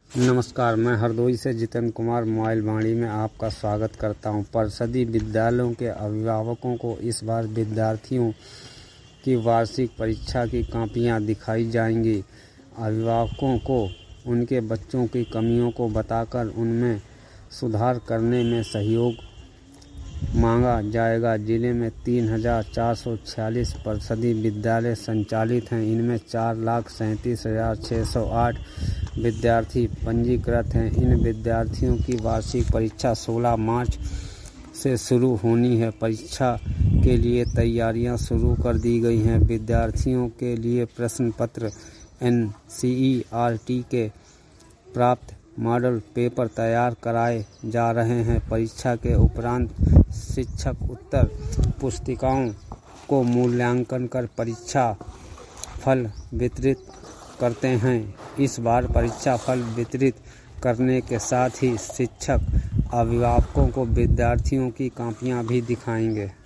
नमस्कार, मैं हरदोई से जितेंद्र कुमार मोबाइल वाणी में आपका स्वागत करता हूं। परिषदीय विद्यालयों के अभिभावकों को इस बार विद्यार्थियों की वार्षिक परीक्षा की कॉपियां दिखाई जाएंगी। अभिभावकों को उनके बच्चों की कमियों को बताकर उनमें सुधार करने में सहयोग मांगा जाएगा। जिले में 3,446 परिषदीय विद्यालय संचालित हैं। इनमें 4,37,608 विद्यार्थी पंजीकृत हैं। इन विद्यार्थियों की वार्षिक परीक्षा 16 मार्च से शुरू होनी है। परीक्षा के लिए तैयारियां शुरू कर दी गई हैं। विद्यार्थियों के लिए प्रश्न पत्र NCERT के प्राप्त मॉडल पेपर तैयार कराए जा रहे हैं। परीक्षा के उपरांत शिक्षक उत्तर पुस्तिकाओं को मूल्यांकन कर परीक्षा फल वितरित करते हैं। इस बार परीक्षा फल वितरित करने के साथ ही शिक्षक अभिभावकों को विद्यार्थियों की कॉपियां भी दिखाएंगे।